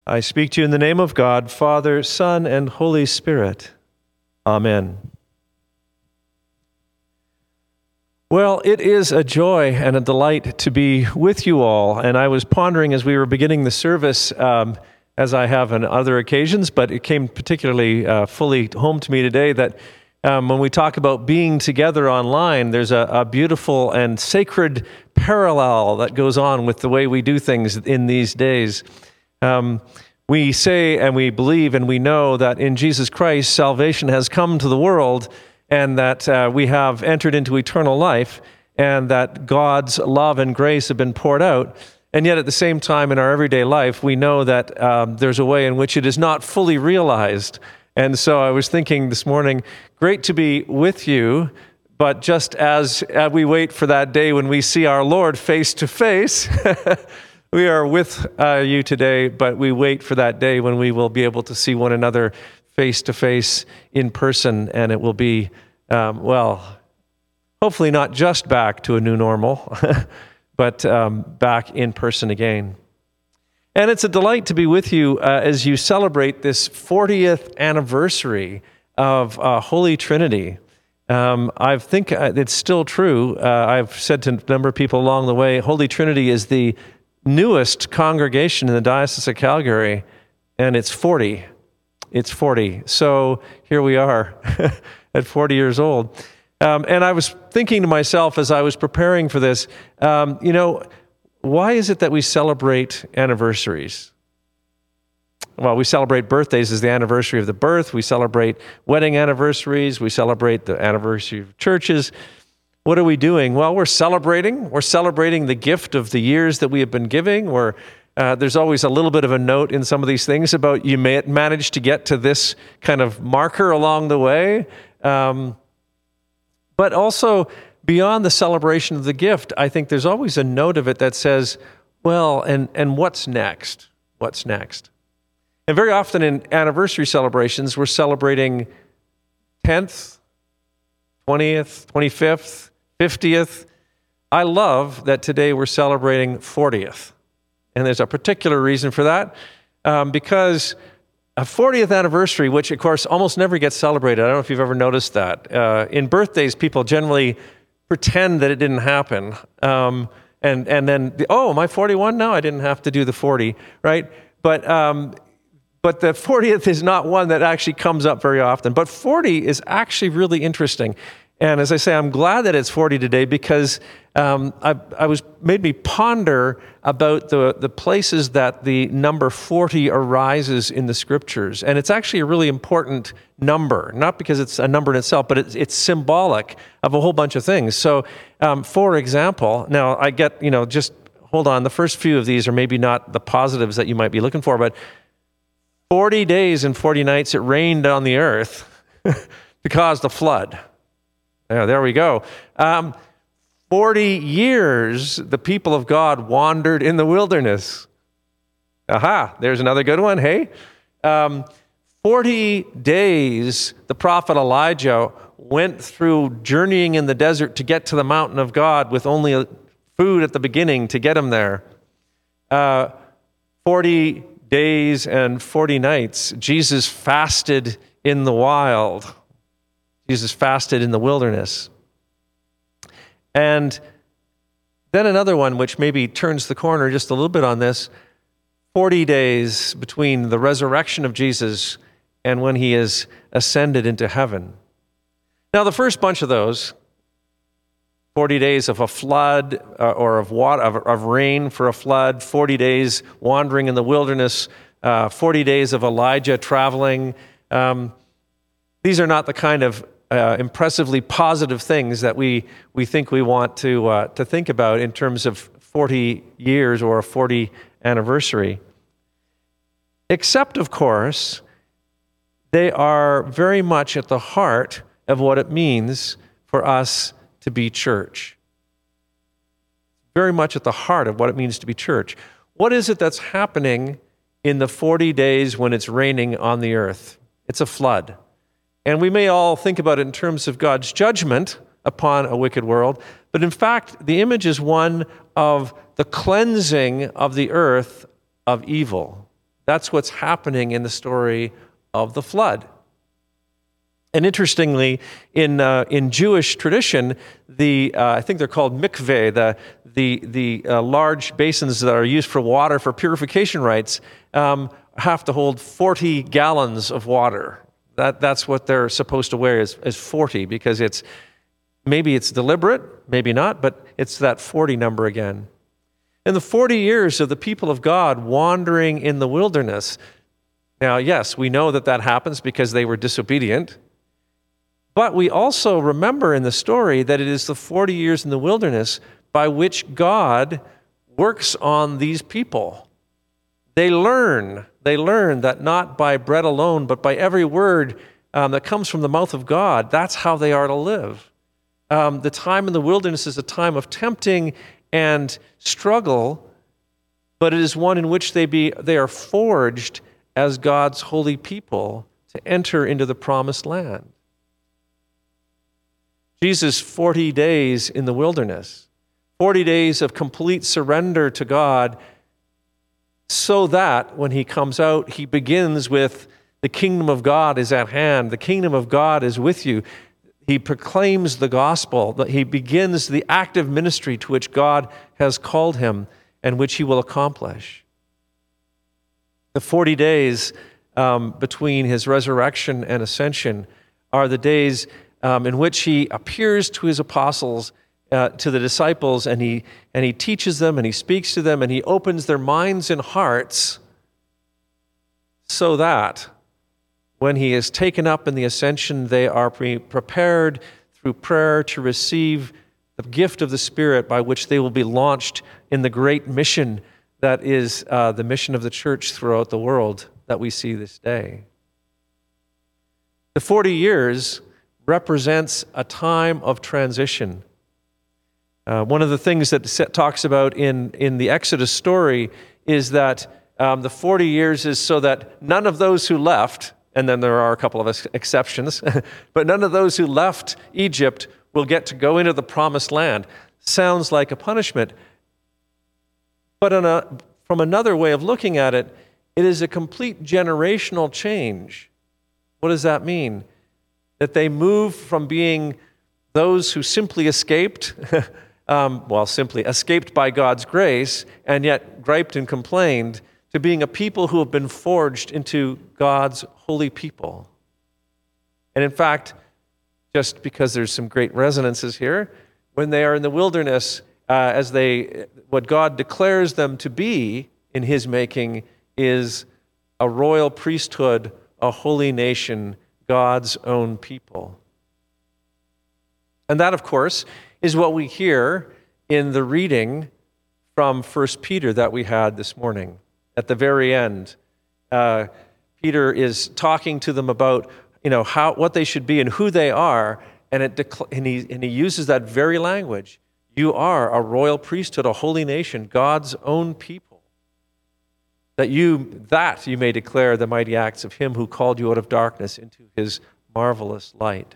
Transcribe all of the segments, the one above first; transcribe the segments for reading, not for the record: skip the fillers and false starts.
I speak to you in the name of God, Father, Son, and Holy Spirit. Amen. Well, it is a joy and a delight to be with you all. And I was pondering as we were beginning the service, as I have on other occasions, but it came particularly fully home to me today, that when we talk about being together online, there's a beautiful and sacred parallel that goes on with the way we do things in these days. We say and we believe and we know that in Jesus Christ, salvation has come to the world, and that we have entered into eternal life, and that God's love and grace have been poured out. And yet at the same time in our everyday life, we know that there's a way in which it is not fully realized. And so I was thinking this morning, great to be with you, but just as we wait for that day when we see our Lord face to face, we are with you today, but we wait for that day when we will be able to see one another face to face in person, and it will be, hopefully not just back to a new normal, but back in person again. And it's a delight to be with you as you celebrate this 40th anniversary of Holy Trinity. I think it's still true. I've said to a number of people along the way, Holy Trinity is the newest congregation in the Diocese of Calgary, and it's 40. It's 40. So here we are at 40 years old. And I was thinking to myself as I was preparing for this, why is it that we celebrate anniversaries? Well, we celebrate birthdays as the anniversary of the birth. We celebrate wedding anniversaries. We celebrate the anniversary of churches. What are we doing? Well, we're celebrating. We're celebrating the gift of the years that we have been giving. There's always a little bit of a note in some of these things about you may manage to get to this kind of marker along the way. But also, beyond the celebration of the gift, I think there's always a note of it that says, well, and what's next? What's next? And very often in anniversary celebrations, we're celebrating 10th, 20th, 25th, 50th. I love that today we're celebrating 40th. And there's a particular reason for that, because a 40th anniversary, which of course almost never gets celebrated. I don't know if you've ever noticed that. In birthdays, people generally pretend that it didn't happen. And then, am I 41 now? I didn't have to do the 40, right? But the 40th is not one that actually comes up very often. But 40 is actually really interesting. And as I say, I'm glad that it's 40 today, because made me ponder about the places that the number 40 arises in the Scriptures. And it's actually a really important number, not because it's a number in itself, but it's symbolic of a whole bunch of things. So, for example, now I get, just hold on, the first few of these are maybe not the positives that you might be looking for, but 40 days and 40 nights it rained on the earth to cause the flood. Yeah, there we go. 40 years the people of God wandered in the wilderness. Aha, there's another good one, hey? 40 days the prophet Elijah went through journeying in the desert to get to the mountain of God with only food at the beginning to get him there. 40 days and 40 nights, Jesus fasted in the wild. Jesus fasted in the wilderness. And then another one which maybe turns the corner just a little bit on this, 40 days between the resurrection of Jesus and when he is ascended into heaven. Now the first bunch of those, 40 days of a flood or of water, of rain for a flood, 40 days wandering in the wilderness, 40 days of Elijah traveling. These are not the kind of impressively positive things that we think we want to think about in terms of 40 years or a 40 anniversary. Except, of course, they are very much at the heart of what it means for us to be church. Very much at the heart of what it means to be church. What is it that's happening in the 40 days when it's raining on the earth? It's a flood. And we may all think about it in terms of God's judgment upon a wicked world, but in fact, the image is one of the cleansing of the earth of evil. That's what's happening in the story of the flood. And interestingly, in Jewish tradition, I think they're called mikveh, the large basins that are used for water for purification rites, have to hold 40 gallons of water. That's what they're supposed to wear is 40, because maybe it's deliberate, maybe not, but it's that 40 number again. In the 40 years of the people of God wandering in the wilderness, now, yes, we know that happens because they were disobedient, but we also remember in the story that it is the 40 years in the wilderness by which God works on these people. They learn that not by bread alone, but by every word that comes from the mouth of God, that's how they are to live. The time in the wilderness is a time of tempting and struggle, but it is one in which they are forged as God's holy people to enter into the promised land. Jesus' 40 days in the wilderness, 40 days of complete surrender to God, so that when he comes out, he begins with the kingdom of God is at hand, the kingdom of God is with you. He proclaims the gospel, that he begins the active ministry to which God has called him and which he will accomplish. The 40 days between his resurrection and ascension are the days in which he appears to his apostles, to the disciples, and he teaches them, and he speaks to them, and he opens their minds and hearts so that when he is taken up in the ascension, they are prepared through prayer to receive the gift of the Spirit by which they will be launched in the great mission that is the mission of the church throughout the world that we see this day. The 40 years represents a time of transition. One of the things that talks about in the Exodus story is that the 40 years is so that none of those who left, and then there are a couple of exceptions, but none of those who left Egypt will get to go into the promised land. Sounds like a punishment. But from another way of looking at it, it is a complete generational change. What does that mean? That they move from being those who simply escaped, simply escaped by God's grace, and yet griped and complained, to being a people who have been forged into God's holy people. And in fact, just because there's some great resonances here, when they are in the wilderness, what God declares them to be in his making is a royal priesthood, a holy nation, God's own people. And that, of course, is what we hear in the reading from 1 Peter that we had this morning. At the very end, Peter is talking to them about, what they should be and who they are, and he uses that very language. You are a royal priesthood, a holy nation, God's own people, that you may declare the mighty acts of him who called you out of darkness into his marvelous light.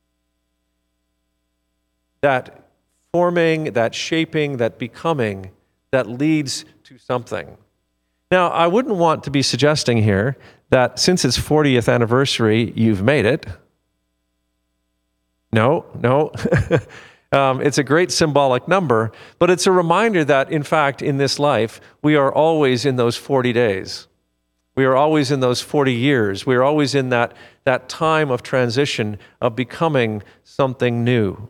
That forming, that shaping, that becoming, that leads to something. Now, I wouldn't want to be suggesting here that since it's 40th anniversary, you've made it. No. It's a great symbolic number, but it's a reminder that, in fact, in this life, we are always in those 40 days. We are always in those 40 years. We are always in that time of transition, of becoming something new.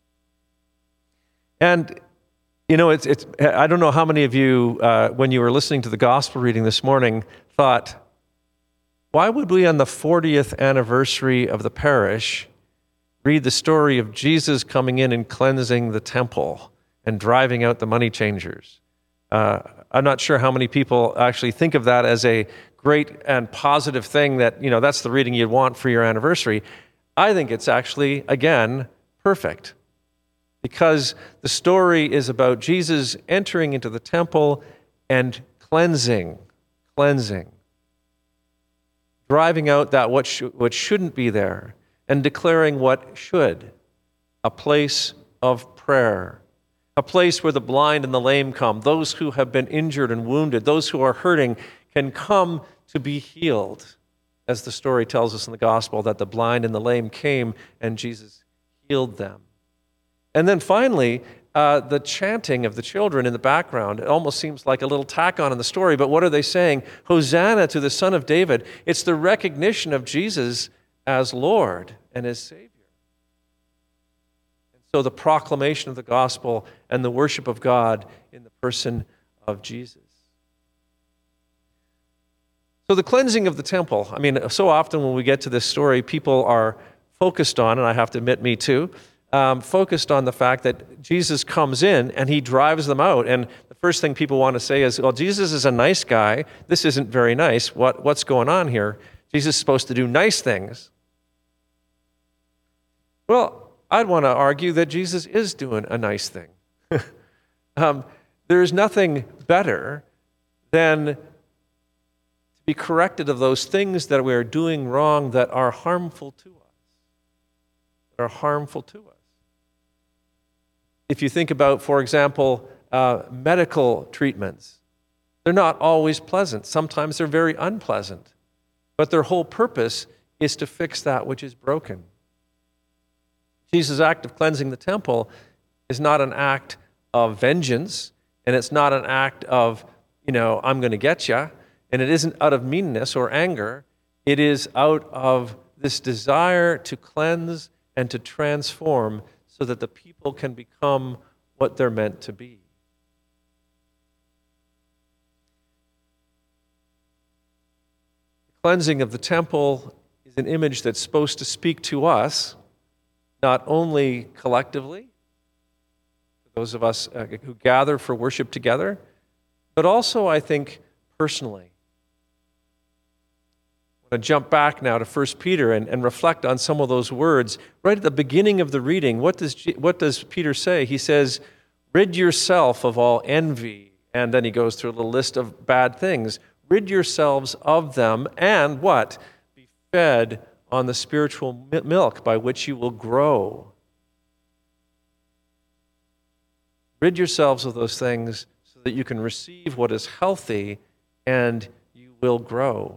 And I don't know how many of you, when you were listening to the gospel reading this morning, thought, why would we on the 40th anniversary of the parish read the story of Jesus coming in and cleansing the temple and driving out the money changers? I'm not sure how many people actually think of that as a great and positive thing that, that's the reading you'd want for your anniversary. I think it's actually, again, perfect. Because the story is about Jesus entering into the temple and cleansing, driving out that what shouldn't be there, and declaring what should, a place of prayer, a place where the blind and the lame come, those who have been injured and wounded, those who are hurting can come to be healed, as the story tells us in the gospel, that the blind and the lame came and Jesus healed them. And then finally, the chanting of the children in the background, it almost seems like a little tack on in the story, but what are they saying? Hosanna to the Son of David. It's the recognition of Jesus as Lord and as Savior. And so the proclamation of the gospel and the worship of God in the person of Jesus. So the cleansing of the temple, I mean, so often when we get to this story, people are focused on, and I have to admit me too, focused on the fact that Jesus comes in and he drives them out. And the first thing people want to say is, well, Jesus is a nice guy. This isn't very nice. What's going on here? Jesus is supposed to do nice things. Well, I'd want to argue that Jesus is doing a nice thing. There's nothing better than to be corrected of those things that we are doing wrong that are harmful to us. If you think about, for example, medical treatments, they're not always pleasant. Sometimes they're very unpleasant. But their whole purpose is to fix that which is broken. Jesus' act of cleansing the temple is not an act of vengeance, and it's not an act of, I'm going to get you, and it isn't out of meanness or anger. It is out of this desire to cleanse and to transform so that the people can become what they're meant to be. The cleansing of the temple is an image that's supposed to speak to us, not only collectively, those of us who gather for worship together, but also, I think, personally. I jump back now to 1 Peter and reflect on some of those words. Right at the beginning of the reading, what does Peter say? He says, rid yourself of all envy. And then he goes through a little list of bad things. Rid yourselves of them and what? Be fed on the spiritual milk by which you will grow. Rid yourselves of those things so that you can receive what is healthy and you will grow.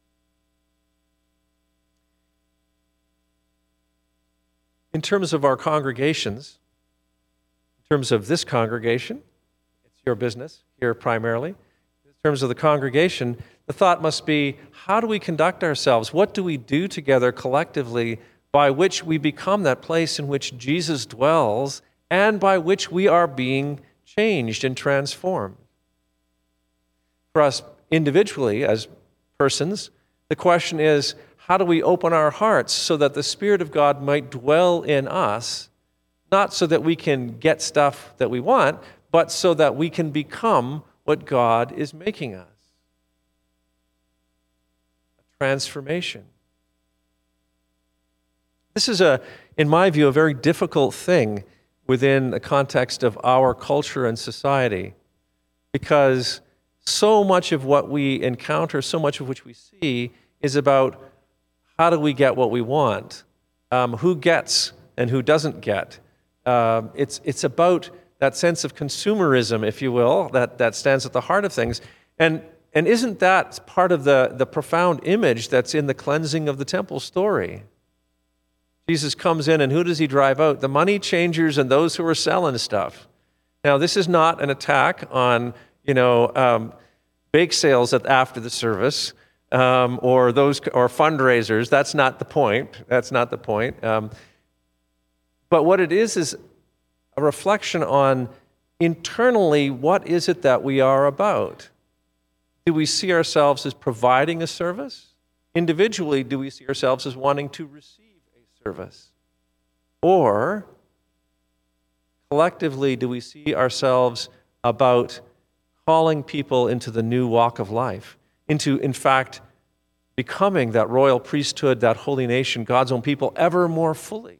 In terms of our congregations, in terms of this congregation, it's your business here primarily. In terms of the congregation, the thought must be, how do we conduct ourselves? What do we do together collectively by which we become that place in which Jesus dwells and by which we are being changed and transformed? For us individually, as persons, the question is, how do we open our hearts so that the Spirit of God might dwell in us, not so that we can get stuff that we want, but so that we can become what God is making us? A transformation. This is, in my view, a very difficult thing within the context of our culture and society, because so much of what we encounter, so much of which we see, is about how do we get what we want? Who gets and who doesn't get? It's about that sense of consumerism, if you will, that stands at the heart of things. And isn't that part of the profound image that's in the cleansing of the temple story? Jesus comes in, and who does he drive out? The money changers and those who are selling stuff. Now, this is not an attack on, bake sales after the service. Or fundraisers. That's not the point. But what it is a reflection on internally, what is it that we are about? Do we see ourselves as providing a service? Individually, do we see ourselves as wanting to receive a service? Or collectively, do we see ourselves about calling people into the new walk of life? Into, in fact, becoming that royal priesthood, that holy nation, God's own people, ever more fully.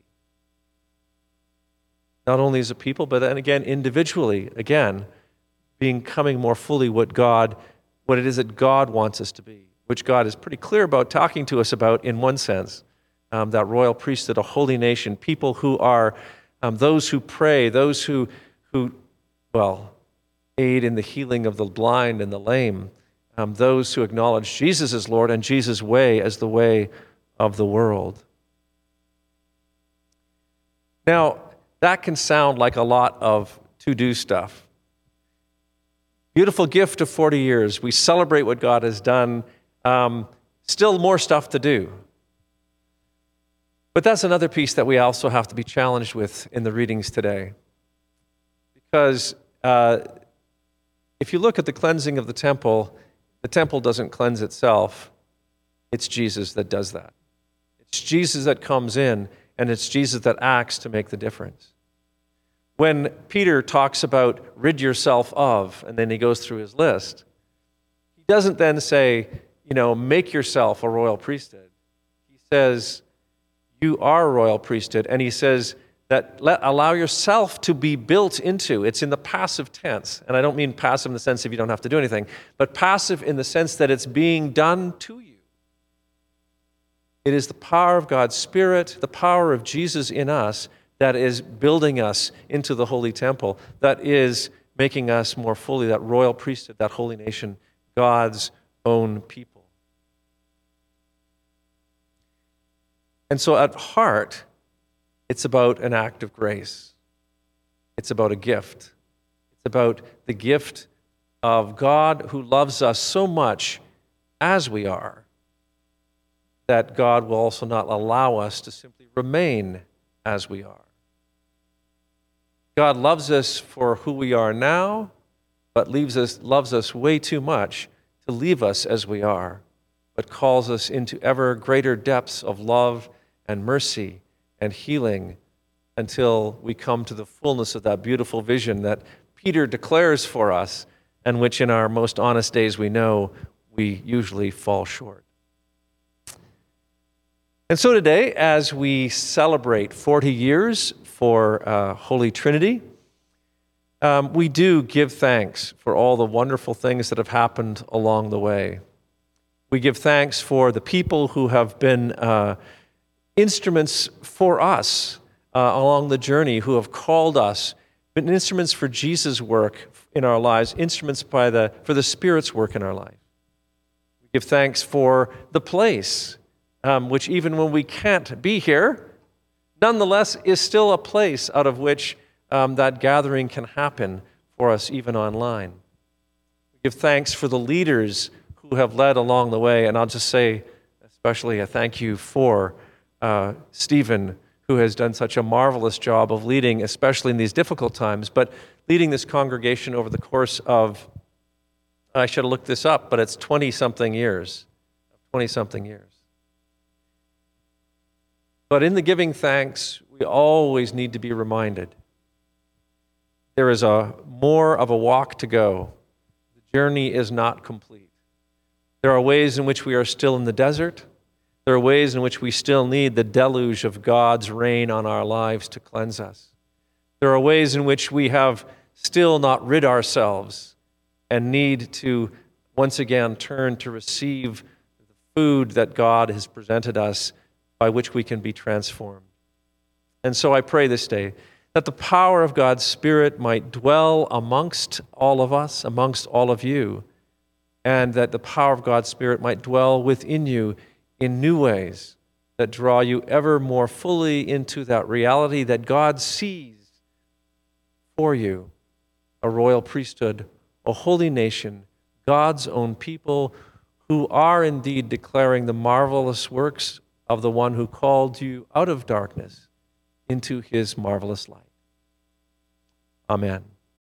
Not only as a people, but then again, individually, again, becoming more fully what it is that God wants us to be, which God is pretty clear about talking to us about in one sense, that royal priesthood, a holy nation, people who are those who pray, those who aid in the healing of the blind and the lame, those who acknowledge Jesus as Lord and Jesus' way as the way of the world. Now, that can sound like a lot of to-do stuff. Beautiful gift of 40 years. We celebrate what God has done. Still more stuff to do. But that's another piece that we also have to be challenged with in the readings today. Because if you look at the cleansing of the temple doesn't cleanse itself. It's Jesus that does that. It's Jesus that comes in, and it's Jesus that acts to make the difference. When Peter talks about rid yourself of, and then he goes through his list, he doesn't then say, make yourself a royal priesthood. He says, you are a royal priesthood, and he says that allow yourself to be built into. It's in the passive tense, and I don't mean passive in the sense of you don't have to do anything, but passive in the sense that it's being done to you. It is the power of God's Spirit, the power of Jesus in us, that is building us into the holy temple, that is making us more fully that royal priesthood, that holy nation, God's own people. And so at heart, it's about an act of grace. It's about a gift. It's about the gift of God who loves us so much as we are, that God will also not allow us to simply remain as we are. God loves us for who we are now, but loves us way too much to leave us as we are, but calls us into ever greater depths of love and mercy and healing until we come to the fullness of that beautiful vision that Peter declares for us, and which in our most honest days we know we usually fall short. And so today, as we celebrate 40 years for Holy Trinity, we do give thanks for all the wonderful things that have happened along the way. We give thanks for the people who have been instruments for us along the journey, who have called us, been instruments for Jesus' work in our lives, instruments for the Spirit's work in our life. We give thanks for the place, which even when we can't be here, nonetheless is still a place out of which that gathering can happen for us even online. We give thanks for the leaders who have led along the way, and I'll just say especially a thank you for Stephen, who has done such a marvelous job of leading, especially in these difficult times, but leading this congregation over the course of, I should have looked this up, but it's 20-something years. 20-something years. But in the giving thanks, we always need to be reminded there is more of a walk to go. The journey is not complete. There are ways in which we are still in the desert. There are ways in which we still need the deluge of God's rain on our lives to cleanse us. There are ways in which we have still not rid ourselves and need to once again turn to receive the food that God has presented us by which we can be transformed. And so I pray this day that the power of God's Spirit might dwell amongst all of us, amongst all of you, and that the power of God's Spirit might dwell within you in new ways that draw you ever more fully into that reality that God sees for you, a royal priesthood, a holy nation, God's own people who are indeed declaring the marvelous works of the one who called you out of darkness into his marvelous light. Amen.